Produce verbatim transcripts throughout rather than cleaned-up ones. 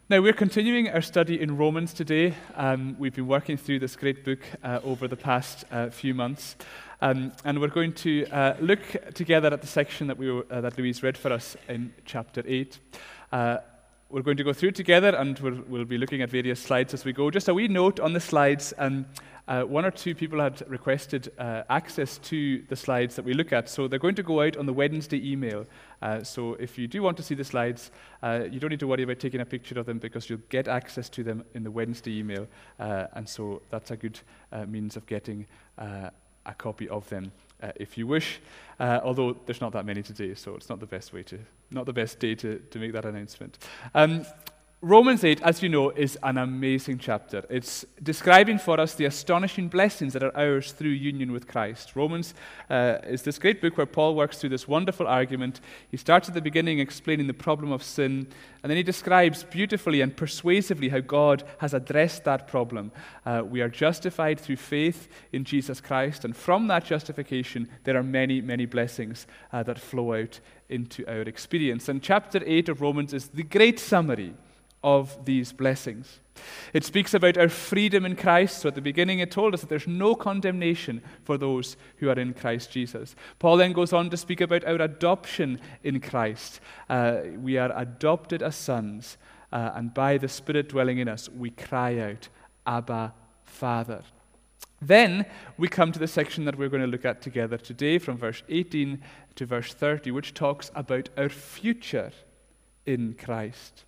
Now, we're continuing our study in Romans today. Um, we've been working through this great book uh, over the past uh, few months. Um, and we're going to uh, look together at the section that, we were, uh, that Louise read for us in chapter eight. Uh, we're going to go through it together, and we'll, we'll be looking at various slides as we go. Just a wee note on the slides. Um, Uh, one or two people had requested uh, access to the slides that we look at, so they're going to go out on the Wednesday email. Uh, so if you do want to see the slides, uh, you don't need to worry about taking a picture of them because you'll get access to them in the Wednesday email, uh, and so that's a good uh, means of getting uh, a copy of them uh, if you wish. Uh, although there's not that many today, so it's not the best way to, not the best day to, to make that announcement. Um, Romans eight, as you know, is an amazing chapter. It's describing for us the astonishing blessings that are ours through union with Christ. Romans uh, is this great book where Paul works through this wonderful argument. He starts at the beginning explaining the problem of sin, and then he describes beautifully and persuasively how God has addressed that problem. Uh, we are justified through faith in Jesus Christ, and from that justification, there are many, many blessings uh, that flow out into our experience. And chapter eight of Romans is the great summary of these blessings. It speaks about our freedom in Christ. So at the beginning it told us that there's no condemnation for those who are in Christ Jesus. Paul then goes on to speak about our adoption in Christ. Uh, we are adopted as sons, uh, and by the Spirit dwelling in us, we cry out, Abba, Father. Then we come to the section that we're going to look at together today from verse eighteen to verse thirty, which talks about our future in Christ.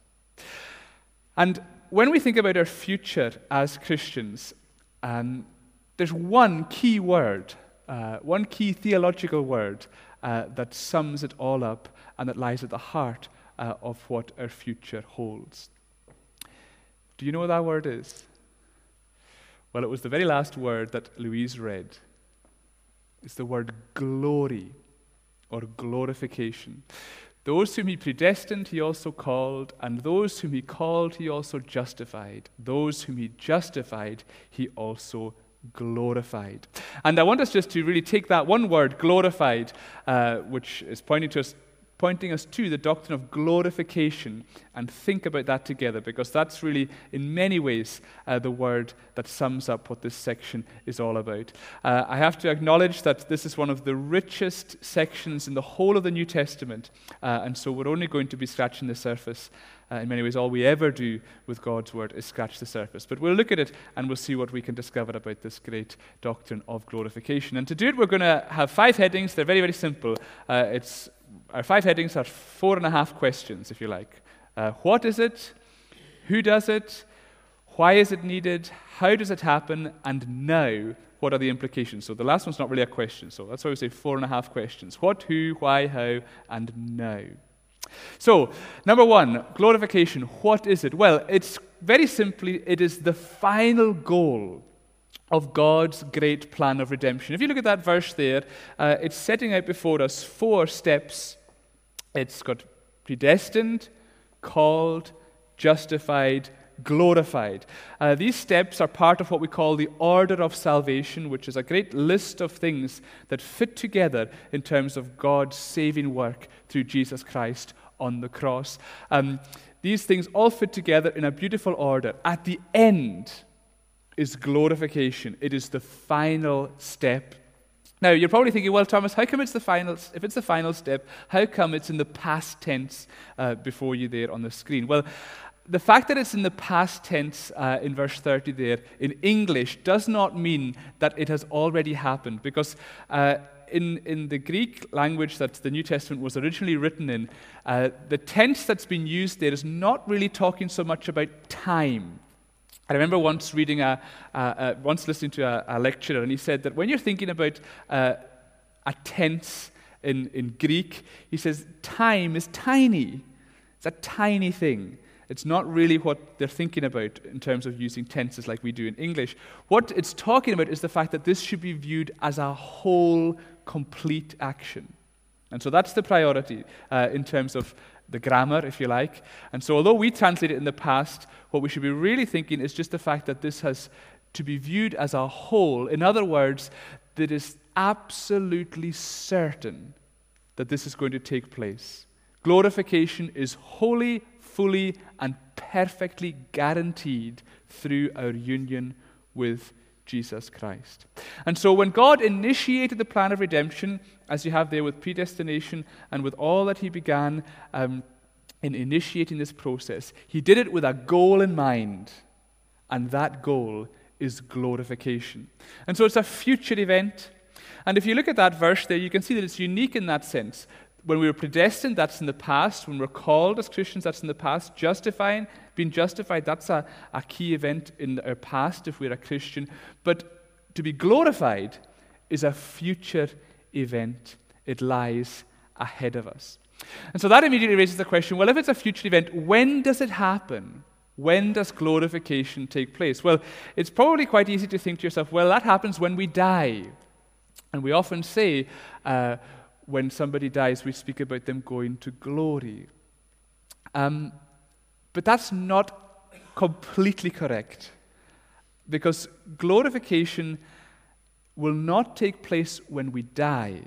And when we think about our future as Christians, um, there's one key word, uh, one key theological word uh, that sums it all up and that lies at the heart uh, of what our future holds. Do you know what that word is? Well, it was the very last word that Louise read. It's the word glory or glorification. Those whom he predestined, he also called, and those whom he called, he also justified. Those whom he justified, he also glorified. And I want us just to really take that one word, glorified, uh, which is pointing to us, pointing us to the doctrine of glorification, and think about that together, because that's really, in many ways, uh, the word that sums up what this section is all about. Uh, I have to acknowledge that this is one of the richest sections in the whole of the New Testament, uh, and so we're only going to be scratching the surface. Uh, in many ways, all we ever do with God's word is scratch the surface. But we'll look at it, and we'll see what we can discover about this great doctrine of glorification. And to do it, we're going to have five headings. They're very, very simple. Uh, it's Our five headings are four and a half questions, if you like. Uh, what is it? Who does it? Why is it needed? How does it happen? And now, what are the implications? So the last one's not really a question, so that's why we say four and a half questions. What, who, why, how, and now. So, number one, glorification. What is it? Well, it's very simply, it is the final goal of God's great plan of redemption. If you look at that verse there, uh, it's setting out before us four steps. It's got predestined, called, justified, glorified. Uh, these steps are part of what we call the order of salvation, which is a great list of things that fit together in terms of God's saving work through Jesus Christ on the cross. Um, these things all fit together in a beautiful order. At the end is glorification. It is the final step. Now, you're probably thinking, well, Thomas, how come it's the final, if it's the final step, how come it's in the past tense uh, before you there on the screen? Well, the fact that it's in the past tense uh, in verse thirty there in English does not mean that it has already happened, because uh, in, in the Greek language that the New Testament was originally written in, uh, the tense that's been used there is not really talking so much about time. I remember once reading a, a, a once listening to a, a lecturer, and he said that when you're thinking about uh, a tense in, in Greek, he says time is tiny. It's a tiny thing. It's not really what they're thinking about in terms of using tenses like we do in English. What it's talking about is the fact that this should be viewed as a whole, complete action. And so that's the priority uh, in terms of the grammar, if you like. And so although we translate it in the past, what we should be really thinking is just the fact that this has to be viewed as a whole. In other words, that is absolutely certain that this is going to take place. Glorification is wholly, fully, and perfectly guaranteed through our union with Jesus Christ. And so when God initiated the plan of redemption, as you have there with predestination and with all that he began um, in initiating this process, he did it with a goal in mind, and that goal is glorification. And so it's a future event. And if you look at that verse there, you can see that it's unique in that sense. When we were predestined, that's in the past. When we're called as Christians, that's in the past. Justifying, being justified, that's a, a key event in our past if we're a Christian. But to be glorified is a future event. It lies ahead of us. And so that immediately raises the question, well, if it's a future event, when does it happen? When does glorification take place? Well, it's probably quite easy to think to yourself, well, that happens when we die. And we often say, uh, when somebody dies, we speak about them going to glory. Um, but that's not completely correct, because glorification will not take place when we die.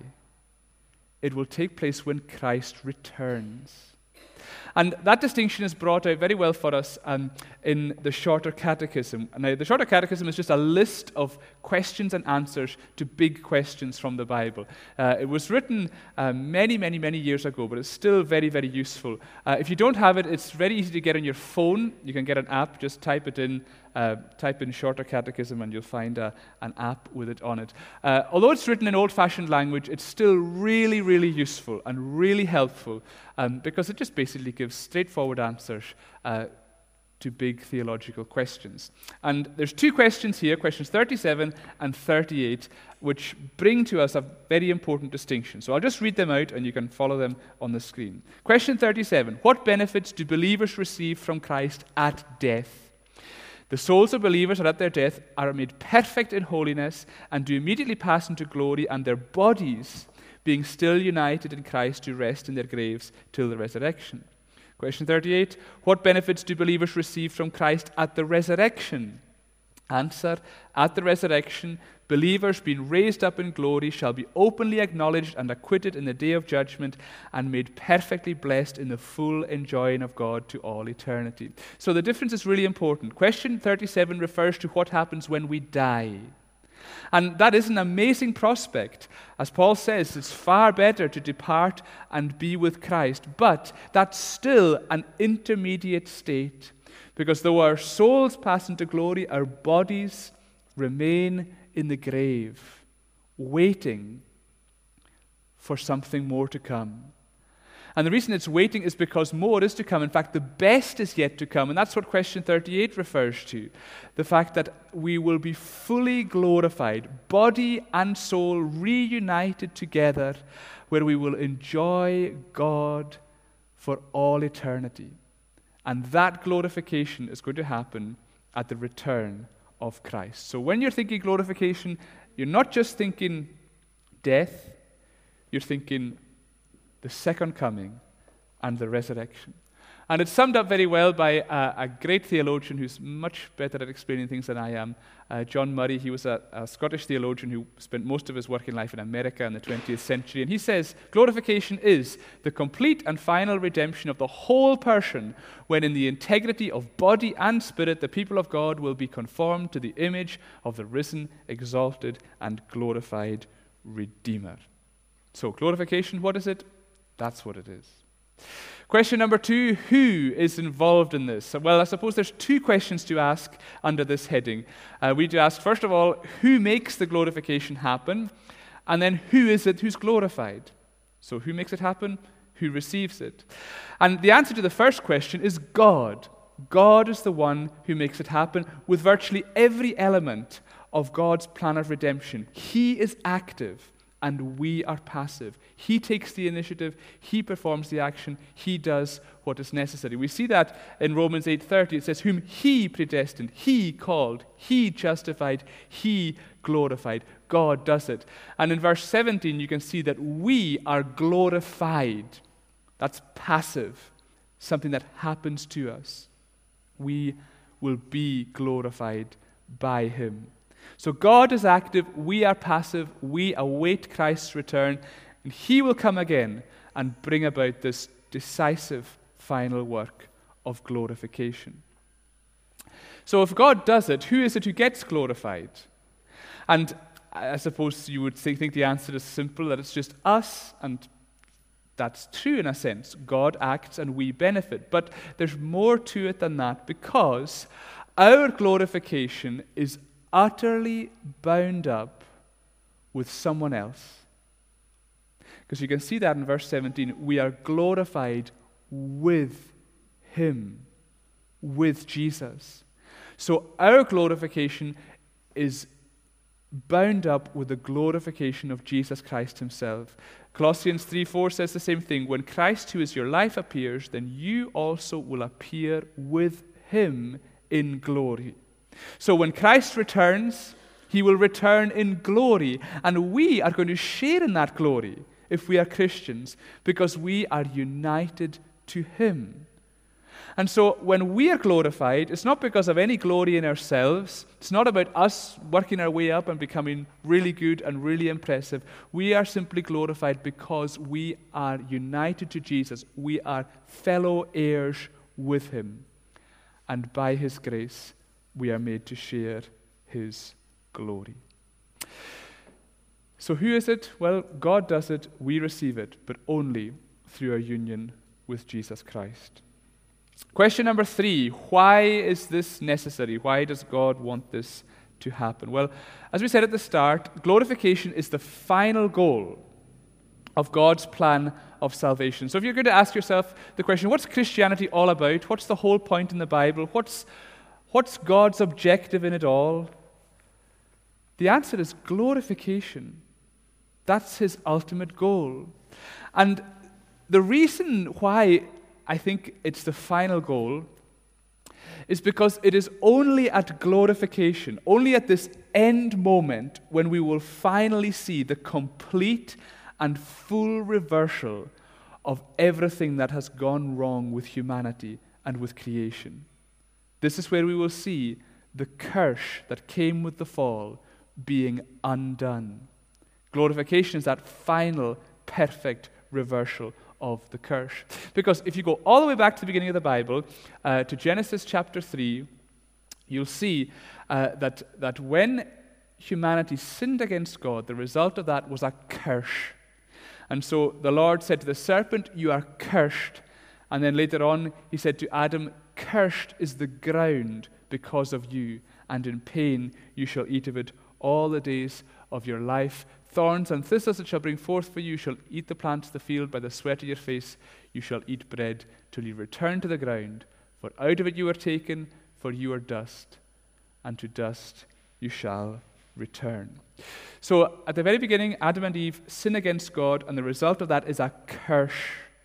It will take place when Christ returns. And that distinction is brought out very well for us um, in the Shorter Catechism. Now, the Shorter Catechism is just a list of questions and answers to big questions from the Bible. Uh, it was written uh, many, many, many years ago, but it's still very, very useful. Uh, if you don't have it, it's very easy to get on your phone. You can get an app, just type it in, uh, type in Shorter Catechism, and you'll find a, an app with it on it. Uh, although it's written in old-fashioned language, it's still really, really useful and really helpful, um, because it just basically gives straightforward answers uh, to big theological questions. And there's two questions here, questions thirty-seven and thirty-eight, which bring to us a very important distinction. So I'll just read them out and you can follow them on the screen. Question thirty-seven, what benefits do believers receive from Christ at death? The souls of believers are at their death are made perfect in holiness and do immediately pass into glory, and their bodies, being still united in Christ, do rest in their graves till the resurrection. Question thirty-eight, what benefits do believers receive from Christ at the resurrection? Answer, at the resurrection, believers being raised up in glory shall be openly acknowledged and acquitted in the day of judgment and made perfectly blessed in the full enjoying of God to all eternity. So the difference is really important. Question thirty-seven refers to what happens when we die. And that is an amazing prospect. As Paul says, it's far better to depart and be with Christ. But that's still an intermediate state, because though our souls pass into glory, our bodies remain in the grave, waiting for something more to come. And the reason it's waiting is because more is to come. In fact, the best is yet to come. And that's what question thirty-eight refers to. The fact that we will be fully glorified, body and soul reunited together, where we will enjoy God for all eternity. And that glorification is going to happen at the return of Christ. So when you're thinking glorification, you're not just thinking death, you're thinking the second coming and the resurrection. And it's summed up very well by a, a great theologian who's much better at explaining things than I am, uh, John Murray. He was a, a Scottish theologian who spent most of his working life in America in the twentieth century. And he says, glorification is the complete and final redemption of the whole person, when in the integrity of body and spirit the people of God will be conformed to the image of the risen, exalted, and glorified Redeemer. So glorification, what is it? That's what it is. Question number two, who is involved in this? Well, I suppose there's two questions to ask under this heading. Uh, we need to ask, first of all, who makes the glorification happen? And then who is it who's glorified? So who makes it happen? Who receives it? And the answer to the first question is God. God is the one who makes it happen with virtually every element of God's plan of redemption. He is active, and we are passive. He takes the initiative, he performs the action, he does what is necessary. We see that in Romans eight thirty. It says, whom he predestined, he called, he justified, he glorified. God does it. And in verse seventeen, you can see that we are glorified. That's passive, something that happens to us. We will be glorified by him. So God is active, we are passive, we await Christ's return, and he will come again and bring about this decisive final work of glorification. So if God does it, who is it who gets glorified? And I suppose you would think, think the answer is simple, that it's just us, and that's true in a sense. God acts and we benefit. But there's more to it than that, because our glorification is utterly bound up with someone else. Because you can see that in verse seventeen. We are glorified with Him, with Jesus. So our glorification is bound up with the glorification of Jesus Christ Himself. Colossians three four says the same thing. When Christ, who is your life, appears, then you also will appear with Him in glory. So when Christ returns, He will return in glory, and we are going to share in that glory if we are Christians, because we are united to Him. And so when we are glorified, it's not because of any glory in ourselves. It's not about us working our way up and becoming really good and really impressive. We are simply glorified because we are united to Jesus. We are fellow heirs with Him. And by His grace, we are made to share His glory. So who is it? Well, God does it, we receive it, but only through our union with Jesus Christ. Question number three, why is this necessary? Why does God want this to happen? Well, as we said at the start, glorification is the final goal of God's plan of salvation. So if you're going to ask yourself the question, what's Christianity all about? What's the whole point in the Bible? What's, what's God's objective in it all? The answer is glorification. That's His ultimate goal. And the reason why I think it's the final goal is because it is only at glorification, only at this end moment, when we will finally see the complete and full reversal of everything that has gone wrong with humanity and with creation. This is where we will see the curse that came with the fall being undone. Glorification is that final, perfect reversal of the curse. Because if you go all the way back to the beginning of the Bible, uh, to Genesis chapter three, you'll see uh, that, that when humanity sinned against God, the result of that was a curse. And so the Lord said to the serpent, "You are cursed." And then later on, He said to Adam, "Cursed is the ground because of you, and in pain you shall eat of it all the days of your life. Thorns and thistles it shall bring forth for you. You shall eat the plants of the field. By the sweat of your face you shall eat bread till you return to the ground. For out of it you are taken, for you are dust, and to dust you shall return." So at the very beginning, Adam and Eve sin against God, and the result of that is a curse.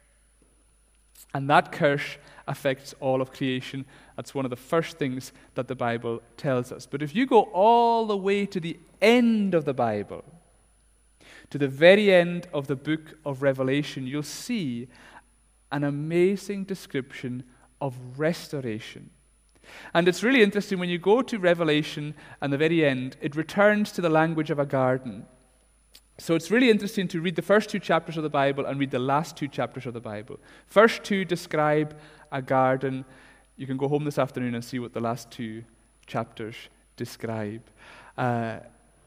And that curse affects all of creation. That's one of the first things that the Bible tells us. But if you go all the way to the end of the Bible, to the very end of the book of Revelation, you'll see an amazing description of restoration. And it's really interesting, when you go to Revelation and the very end, it returns to the language of a garden. So it's really interesting to read the first two chapters of the Bible and read the last two chapters of the Bible. First two describe a garden. You can go home this afternoon and see what the last two chapters describe. Uh,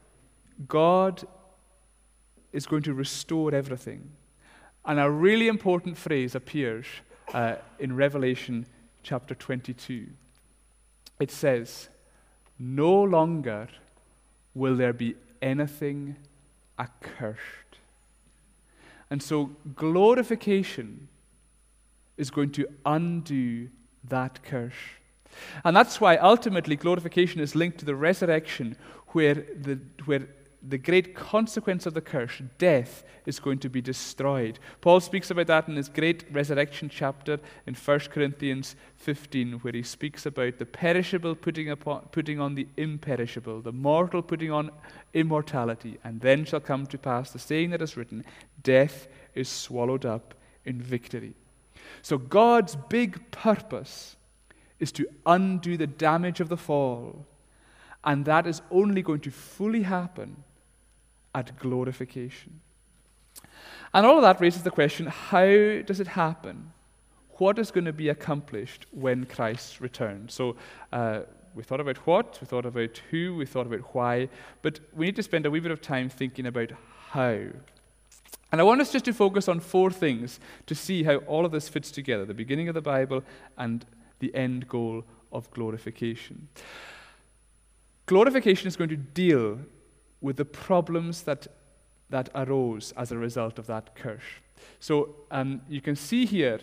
God is going to restore everything. And a really important phrase appears uh, in Revelation chapter twenty-two. It says, "No longer will there be anything accursed." And so glorification is going to undo that curse. And that's why ultimately glorification is linked to the resurrection, where the where the great consequence of the curse, death, is going to be destroyed. Paul speaks about that in his great resurrection chapter in First Corinthians fifteen, where he speaks about the perishable putting upon, putting on the imperishable, the mortal putting on immortality, and then shall come to pass the saying that is written, "Death is swallowed up in victory." So God's big purpose is to undo the damage of the fall, and that is only going to fully happen at glorification. And all of that raises the question, how does it happen? What is going to be accomplished when Christ returns? So uh, we thought about what, we thought about who, we thought about why, but we need to spend a wee bit of time thinking about how. And I want us just to focus on four things to see how all of this fits together, the beginning of the Bible and the end goal of glorification. Glorification is going to deal with the problems that that arose as a result of that curse. So um, you can see here,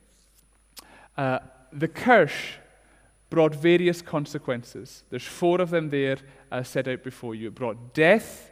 uh, the curse brought various consequences. There's four of them there uh, set out before you. It brought death,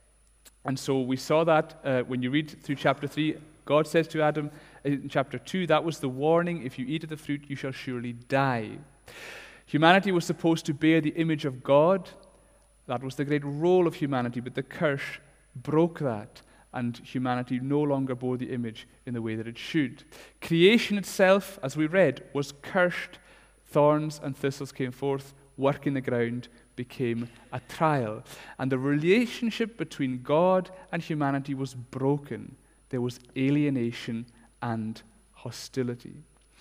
and so we saw that uh, when you read through chapter three, God says to Adam in chapter two, that was the warning, if you eat of the fruit, you shall surely die. Humanity was supposed to bear the image of God. That was the great role of humanity, but the curse broke that, and humanity no longer bore the image in the way that it should. Creation itself, as we read, was cursed. Thorns and thistles came forth, work in the ground became a trial. And the relationship between God and humanity was broken. There was alienation and hostility.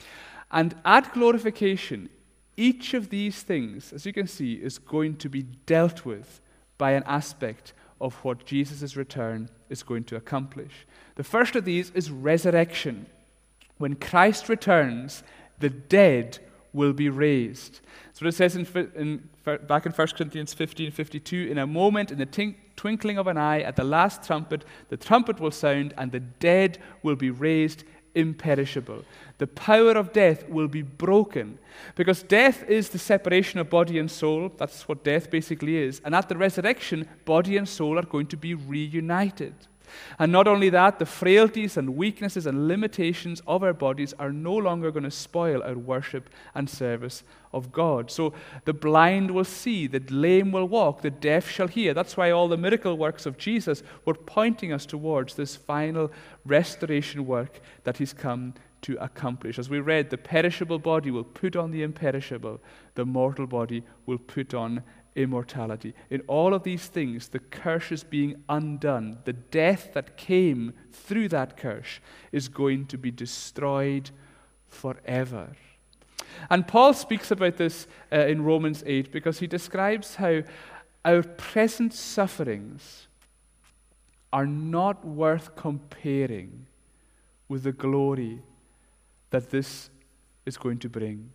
And at glorification, each of these things, as you can see, is going to be dealt with by an aspect of what Jesus' return is going to accomplish. The first of these is resurrection. When Christ returns, the dead will be raised. So it says in, in, back in First Corinthians fifteen fifty-two, in a moment, in the tink, twinkling of an eye, at the last trumpet, the trumpet will sound, and the dead will be raised imperishable. The power of death will be broken, because death is the separation of body and soul. That's what death basically is. And at the resurrection, body and soul are going to be reunited. And not only that, the frailties and weaknesses and limitations of our bodies are no longer going to spoil our worship and service of God. So the blind will see, the lame will walk, the deaf shall hear. That's why all the miracle works of Jesus were pointing us towards this final restoration work that he's come to accomplish. As we read, the perishable body will put on the imperishable, the mortal body will put on immortality. In all of these things, the curse is being undone. The death that came through that curse is going to be destroyed forever. And Paul speaks about this uh, in Romans eight, because he describes how our present sufferings are not worth comparing with the glory that this is going to bring.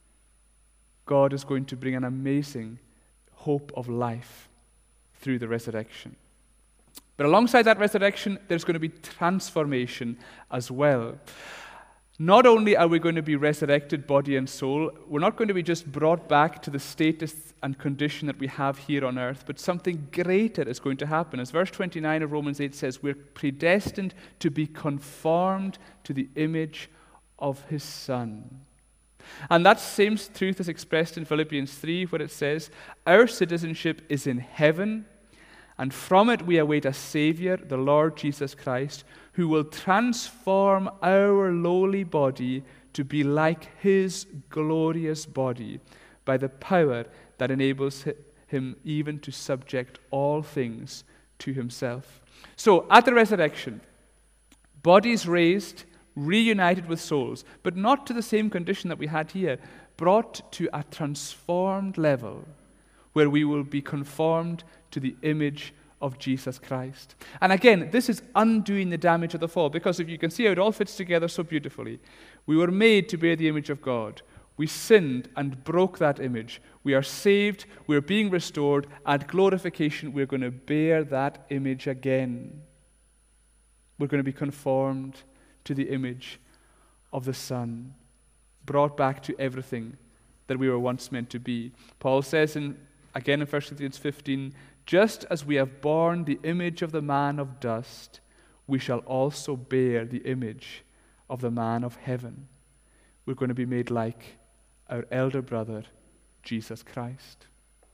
God is going to bring an amazing hope of life through the resurrection. But alongside that resurrection, there's going to be transformation as well. Not only are we going to be resurrected body and soul, we're not going to be just brought back to the status and condition that we have here on earth, but something greater is going to happen. As verse twenty-nine of Romans eight says, we're predestined to be conformed to the image of his Son. And that same truth is expressed in Philippians three, where it says, our citizenship is in heaven, and from it we await a Savior, the Lord Jesus Christ, who will transform our lowly body to be like his glorious body by the power that enables him even to subject all things to himself. So, at the resurrection, bodies raised, reunited with souls, but not to the same condition that we had here, brought to a transformed level where we will be conformed to the image of Jesus Christ. And again, this is undoing the damage of the fall, because if you can see how it all fits together so beautifully, we were made to bear the image of God. We sinned and broke that image. We are saved, we are being restored. At glorification, we're going to bear that image again. We're going to be conformed to the image of the Son, brought back to everything that we were once meant to be. Paul says, in, again in First Corinthians fifteen, just as we have borne the image of the man of dust, we shall also bear the image of the man of heaven. We're going to be made like our elder brother, Jesus Christ.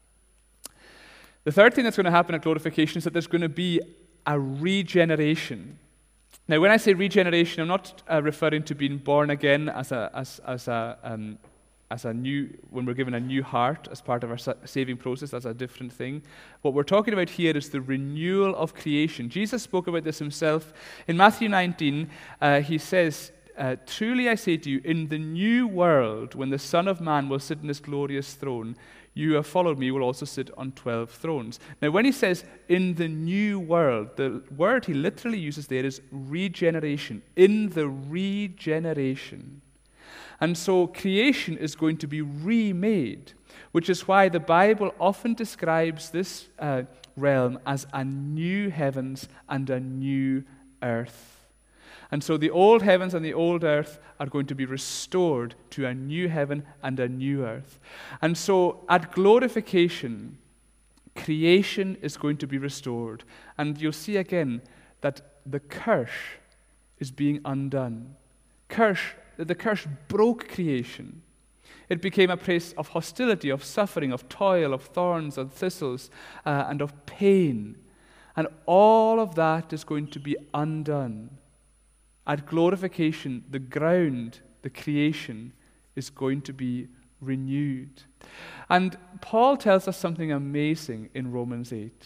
The third thing that's going to happen at glorification is that there's going to be a regeneration. Now, when I say regeneration, I'm not uh, referring to being born again as a as as a um, as a new, when we're given a new heart as part of our sa- saving process, that's a different thing. What we're talking about here is the renewal of creation. Jesus spoke about this himself. In Matthew nineteen, uh, he says, uh, truly I say to you, in the new world, when the Son of Man will sit in his glorious throne, you who have followed me will also sit on twelve thrones. Now, when he says, in the new world, the word he literally uses there is regeneration. In the regeneration. And so creation is going to be remade, which is why the Bible often describes this uh, realm as a new heavens and a new earth. And so the old heavens and the old earth are going to be restored to a new heaven and a new earth. And so at glorification, creation is going to be restored. And you'll see again that the curse is being undone. Curse, the curse broke creation. It became a place of hostility, of suffering, of toil, of thorns and thistles, uh, and of pain. And all of that is going to be undone. At glorification, the ground, the creation, is going to be renewed. And Paul tells us something amazing in Romans eight.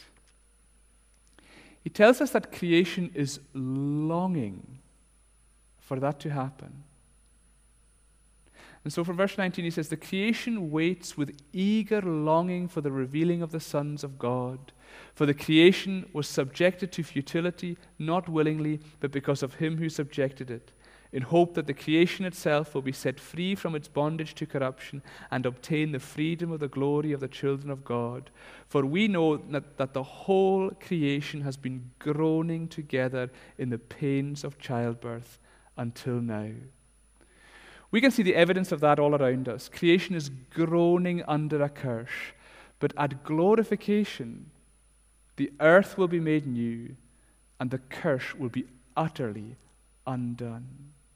He tells us that creation is longing for that to happen. And so from verse nineteen he says, the creation waits with eager longing for the revealing of the sons of God. For the creation was subjected to futility, not willingly, but because of him who subjected it, in hope that the creation itself will be set free from its bondage to corruption and obtain the freedom of the glory of the children of God. For we know that, that the whole creation has been groaning together in the pains of childbirth until now. We can see the evidence of that all around us. Creation is groaning under a curse, but at glorification, the earth will be made new, and the curse will be utterly undone.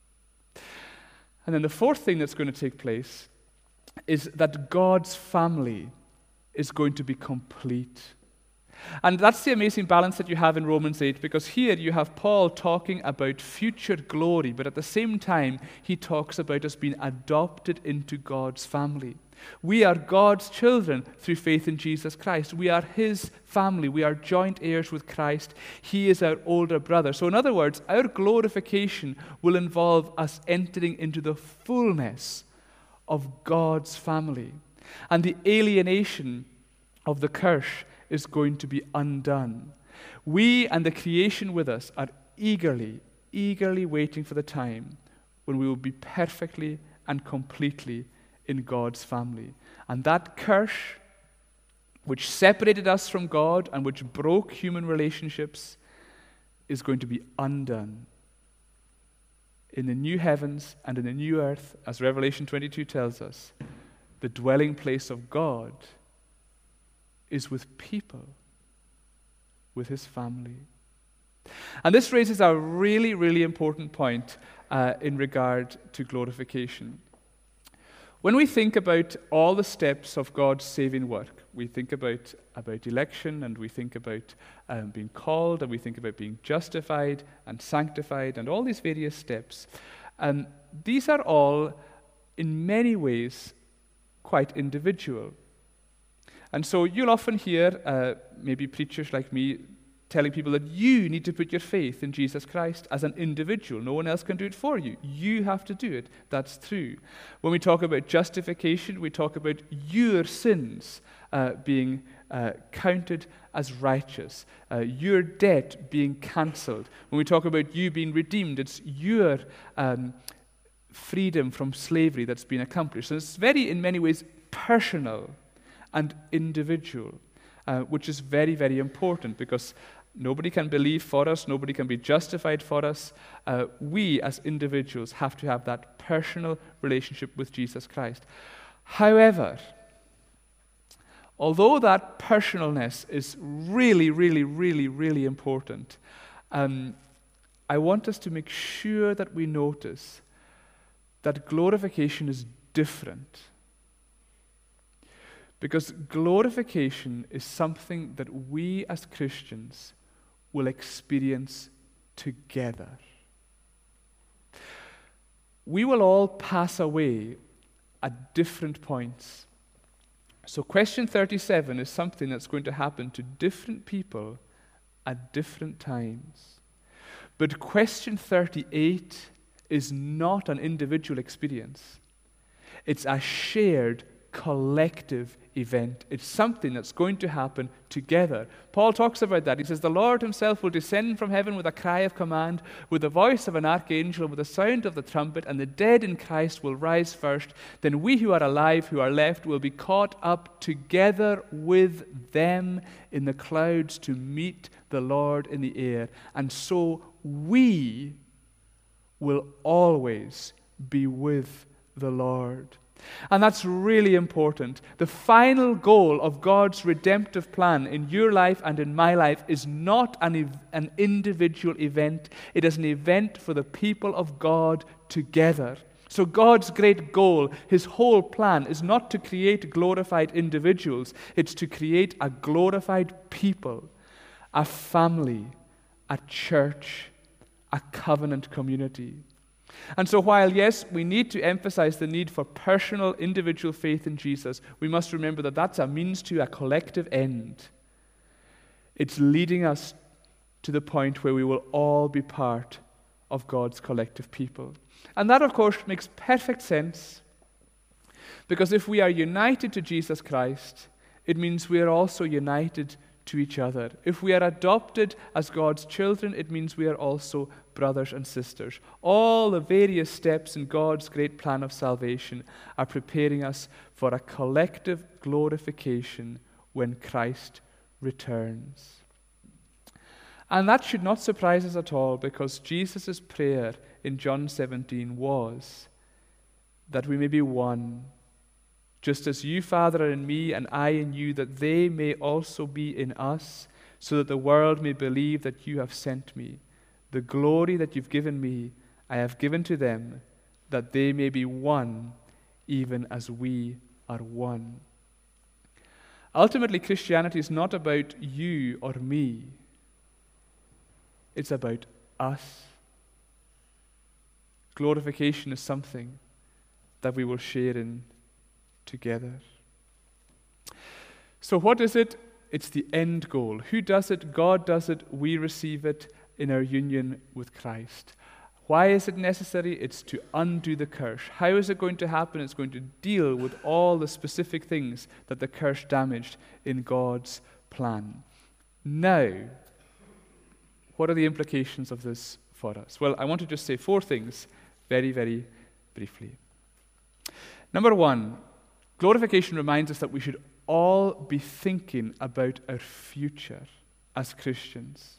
And then the fourth thing that's going to take place is that God's family is going to be complete. And that's the amazing balance that you have in Romans eight, because here you have Paul talking about future glory, but at the same time, he talks about us being adopted into God's family. We are God's children through faith in Jesus Christ. We are his family. We are joint heirs with Christ. He is our older brother. So in other words, our glorification will involve us entering into the fullness of God's family. And the alienation of the curse is going to be undone. We and the creation with us are eagerly, eagerly waiting for the time when we will be perfectly and completely in God's family. And that curse, which separated us from God and which broke human relationships, is going to be undone. In the new heavens and in the new earth, as Revelation twenty-two tells us, the dwelling place of God is with people, with his family. And this raises a really, really important point uh, in regard to glorification. When we think about all the steps of God's saving work, we think about, about election, and we think about um, being called, and we think about being justified and sanctified, and all these various steps. And these are all, in many ways, quite individual. And so you'll often hear uh, maybe preachers like me telling people that you need to put your faith in Jesus Christ as an individual. No one else can do it for you. You have to do it. That's true. When we talk about justification, we talk about your sins uh, being uh, counted as righteous, uh, your debt being cancelled. When we talk about you being redeemed, it's your um, freedom from slavery that's been accomplished. So it's very, in many ways, personal and individual, uh, which is very, very important, because nobody can believe for us, nobody can be justified for us. Uh, we as individuals have to have that personal relationship with Jesus Christ. However, although that personalness is really, really, really, really important, um, I want us to make sure that we notice that glorification is different. Because glorification is something that we as Christians will experience together. We will all pass away at different points. So question thirty-seven is something that's going to happen to different people at different times. But question thirty-eight is not an individual experience. It's a shared, collective event. It's something that's going to happen together. Paul talks about that. He says, the Lord himself will descend from heaven with a cry of command, with the voice of an archangel, with the sound of the trumpet, and the dead in Christ will rise first. Then we who are alive, who are left, will be caught up together with them in the clouds to meet the Lord in the air. And so we will always be with the Lord. And that's really important. The final goal of God's redemptive plan in your life and in my life is not an, ev- an individual event. It is an event for the people of God together. So God's great goal, his whole plan, is not to create glorified individuals. It's to create a glorified people, a family, a church, a covenant community. And so while, yes, we need to emphasize the need for personal, individual faith in Jesus, we must remember that that's a means to a collective end. It's leading us to the point where we will all be part of God's collective people. And that, of course, makes perfect sense, because if we are united to Jesus Christ, it means we are also united to each other. If we are adopted as God's children, it means we are also brothers and sisters. All the various steps in God's great plan of salvation are preparing us for a collective glorification when Christ returns. And that should not surprise us at all, because Jesus' prayer in John seventeen was that we may be one, just as you, Father, are in me and I in you, that they may also be in us, so that the world may believe that you have sent me. The glory that you've given me, I have given to them, that they may be one, even as we are one. Ultimately, Christianity is not about you or me. It's about us. Glorification is something that we will share in together. So what is it? It's the end goal. Who does it? God does it. We receive it in our union with Christ. Why is it necessary? It's to undo the curse. How is it going to happen? It's going to deal with all the specific things that the curse damaged in God's plan. Now, what are the implications of this for us? Well, I want to just say four things very, very briefly. Number one, glorification reminds us that we should all be thinking about our future as Christians.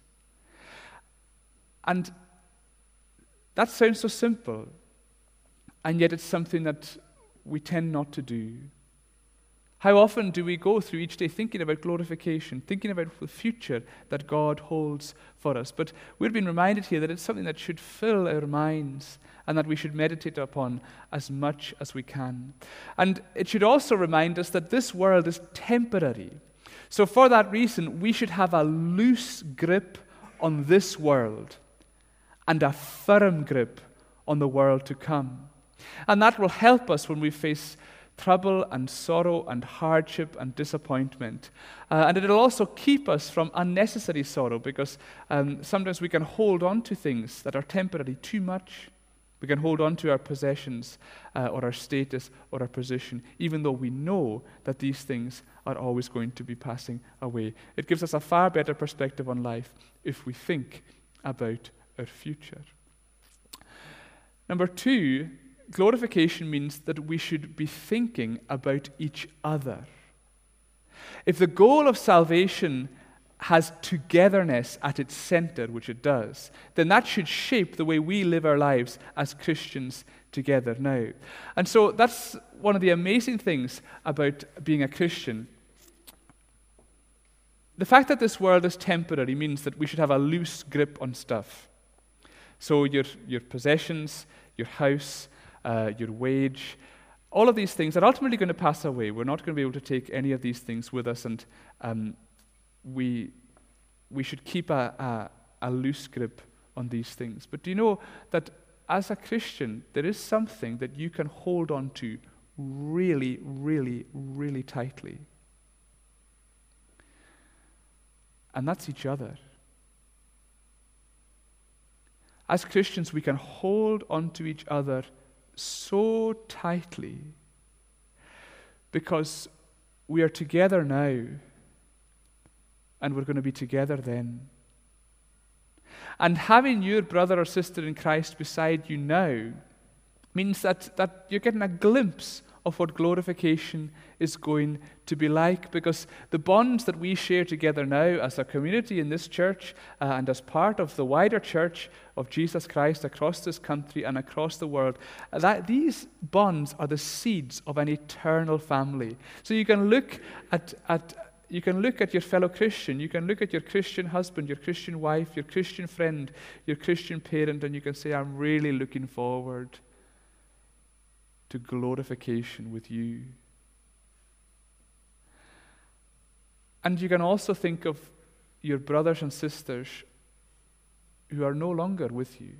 And that sounds so simple, and yet it's something that we tend not to do. How often do we go through each day thinking about glorification, thinking about the future that God holds for us? But we've been reminded here that it's something that should fill our minds and that we should meditate upon as much as we can. And it should also remind us that this world is temporary. So for that reason, we should have a loose grip on this world and a firm grip on the world to come. And that will help us when we face trouble and sorrow and hardship and disappointment. Uh, and it'll also keep us from unnecessary sorrow, because um, sometimes we can hold on to things that are temporary too much. We can hold on to our possessions uh, or our status or our position, even though we know that these things are always going to be passing away. It gives us a far better perspective on life if we think about our future. Number two, glorification means that we should be thinking about each other. If the goal of salvation has togetherness at its center, which it does, then that should shape the way we live our lives as Christians together now. And so that's one of the amazing things about being a Christian. The fact that this world is temporary means that we should have a loose grip on stuff. So your, your possessions, your house, uh, your wage, all of these things are ultimately going to pass away. We're not going to be able to take any of these things with us, and um, we we should keep a, a, a loose grip on these things. But do you know that as a Christian, there is something that you can hold on to really, really, really tightly. And that's each other. As Christians, we can hold onto each other so tightly because we are together now and we're going to be together then. And having your brother or sister in Christ beside you now means that, that you're getting a glimpse of what glorification is going to be like, because the bonds that we share together now as a community in this church uh, and as part of the wider church of Jesus Christ across this country and across the world, uh, that these bonds are the seeds of an eternal family. So you can look at, at you can look at your fellow Christian, you can look at your Christian husband, your Christian wife, your Christian friend, your Christian parent, and you can say, I'm really looking forward to glorification with you. And you can also think of your brothers and sisters who are no longer with you.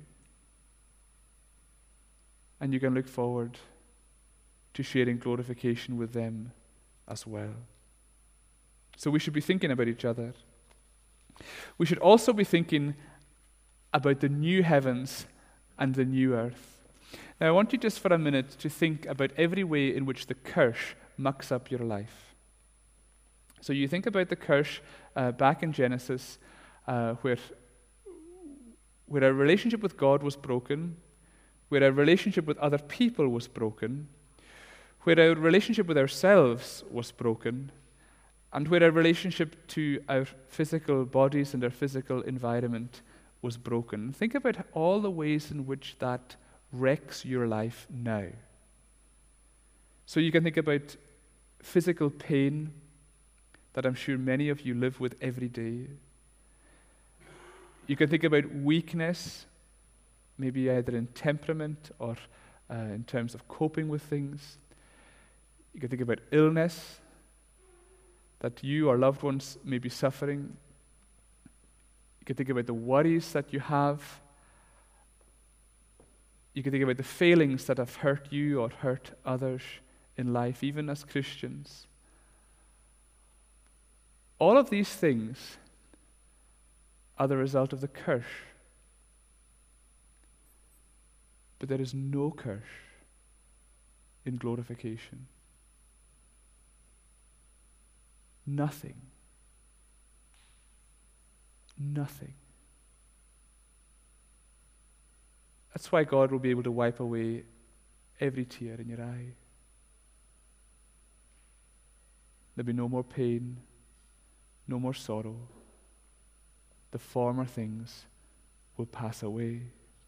And you can look forward to sharing glorification with them as well. So we should be thinking about each other. We should also be thinking about the new heavens and the new earth. Now, I want you just for a minute to think about every way in which the curse mucks up your life. So you think about the curse uh, back in Genesis, uh, where, where our relationship with God was broken, where our relationship with other people was broken, where our relationship with ourselves was broken, and where our relationship to our physical bodies and our physical environment was broken. Think about all the ways in which that wrecks your life now. So you can think about physical pain that I'm sure many of you live with every day. You can think about weakness, maybe either in temperament or uh, in terms of coping with things. You can think about illness, that you or loved ones may be suffering. You can think about the worries that you have. You can think about the failings that have hurt you or hurt others in life, even as Christians. All of these things are the result of the curse. But there is no curse in glorification. Nothing. Nothing. That's why God will be able to wipe away every tear in your eye. There'll be no more pain, no more sorrow. The former things will pass away.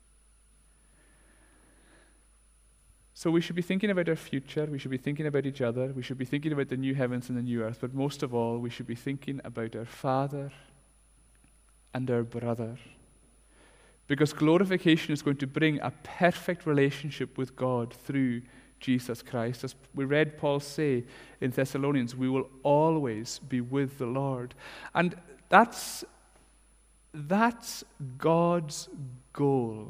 So we should be thinking about our future, we should be thinking about each other, we should be thinking about the new heavens and the new earth, but most of all, we should be thinking about our Father and our brother. Because glorification is going to bring a perfect relationship with God through Jesus Christ. As we read Paul say in Thessalonians, we will always be with the Lord. And that's, that's God's goal.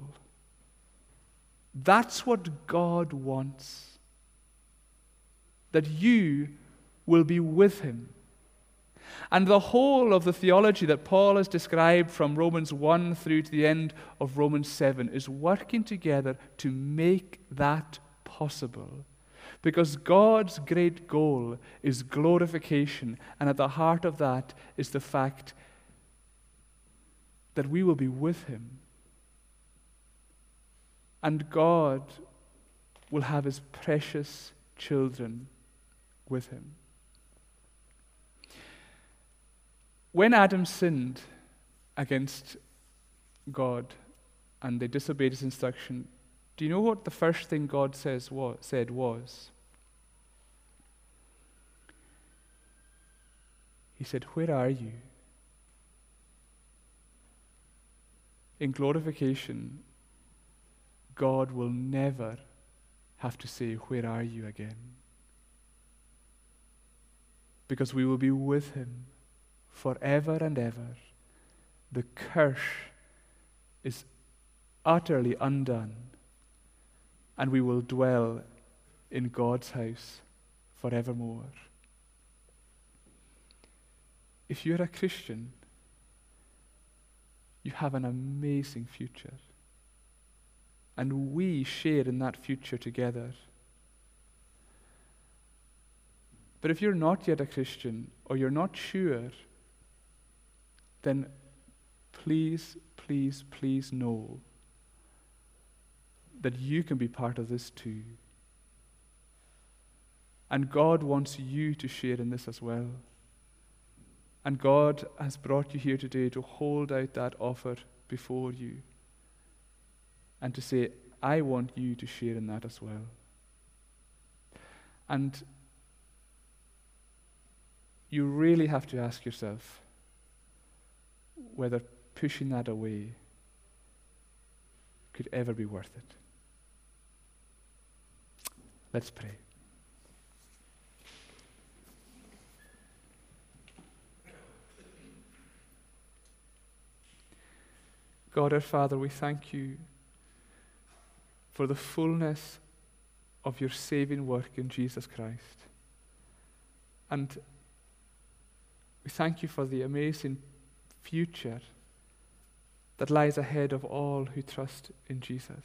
That's what God wants. That you will be with Him. And the whole of the theology that Paul has described from Romans one through to the end of Romans seven is working together to make that possible. Because God's great goal is glorification, and at the heart of that is the fact that we will be with Him. And God will have His precious children with Him. When Adam sinned against God and they disobeyed His instruction, do you know what the first thing God says was, said was? He said, "Where are you?" In glorification, God will never have to say, "Where are you?" again. Because we will be with Him forever and ever. The curse is utterly undone, and we will dwell in God's house forevermore. If you're a Christian, you have an amazing future. And we share in that future together. But if you're not yet a Christian, or you're not sure, then please, please, please know that you can be part of this too. And God wants you to share in this as well. And God has brought you here today to hold out that offer before you and to say, I want you to share in that as well. And you really have to ask yourself whether pushing that away could ever be worth it. Let's pray. God our Father, we thank you for the fullness of your saving work in Jesus Christ. And we thank you for the amazing future that lies ahead of all who trust in Jesus.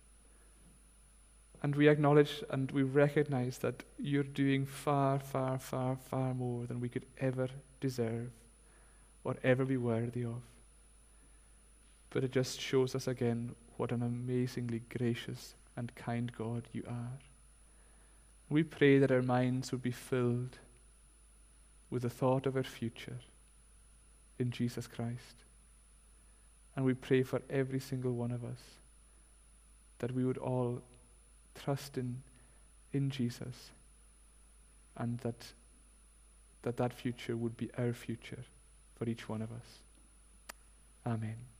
And we acknowledge and we recognize that you're doing far, far, far, far more than we could ever deserve or ever be worthy of. But it just shows us again what an amazingly gracious and kind God you are. We pray that our minds would be filled with the thought of our future in Jesus Christ. And we pray for every single one of us that we would all trust in, in Jesus, and that, that that future would be our future for each one of us. Amen.